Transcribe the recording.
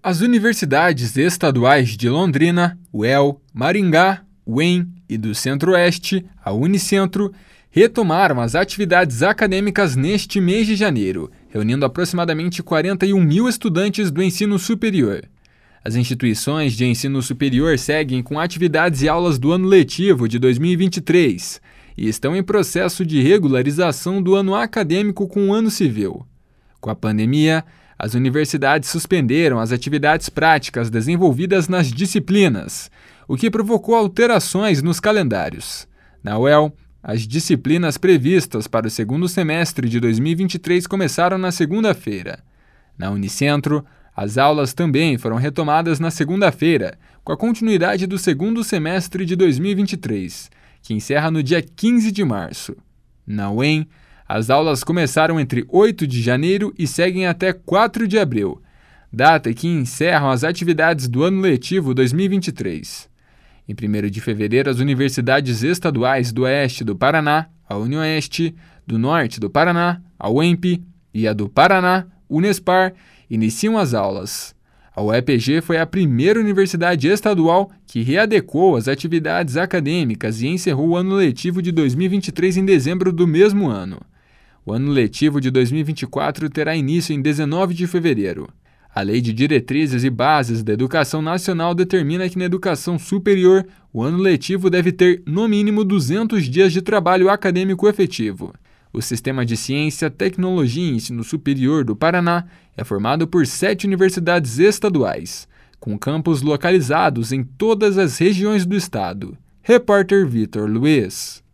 As universidades estaduais de Londrina, UEL, Maringá, UEM e do Centro-Oeste, a Unicentro, retomaram as atividades acadêmicas neste mês de janeiro, reunindo aproximadamente 41 mil estudantes do ensino superior. As instituições de ensino superior seguem com atividades e aulas do ano letivo de 2023 e estão em processo de regularização do ano acadêmico com o ano civil. Com a pandemia, as universidades suspenderam as atividades práticas desenvolvidas nas disciplinas, o que provocou alterações nos calendários. Na UEL, as disciplinas previstas para o segundo semestre de 2023 começaram na segunda-feira. Na Unicentro, as aulas também foram retomadas na segunda-feira, com a continuidade do segundo semestre de 2023, que encerra no dia 15 de março. Na UEM, as aulas começaram entre 8 de janeiro e seguem até 4 de abril, data em que encerram as atividades do ano letivo 2023. Em 1º de fevereiro, as universidades estaduais do Oeste do Paraná, a Unioeste, do Norte do Paraná, a UEMP e a do Paraná, Unespar, iniciam as aulas. A UEPG foi a primeira universidade estadual que readequou as atividades acadêmicas e encerrou o ano letivo de 2023 em dezembro do mesmo ano. O ano letivo de 2024 terá início em 19 de fevereiro. A Lei de Diretrizes e Bases da Educação Nacional determina que na educação superior o ano letivo deve ter, no mínimo, 200 dias de trabalho acadêmico efetivo. O Sistema de Ciência, Tecnologia e Ensino Superior do Paraná é formado por 7 universidades estaduais, com campos localizados em todas as regiões do estado. Repórter Vitor Luiz.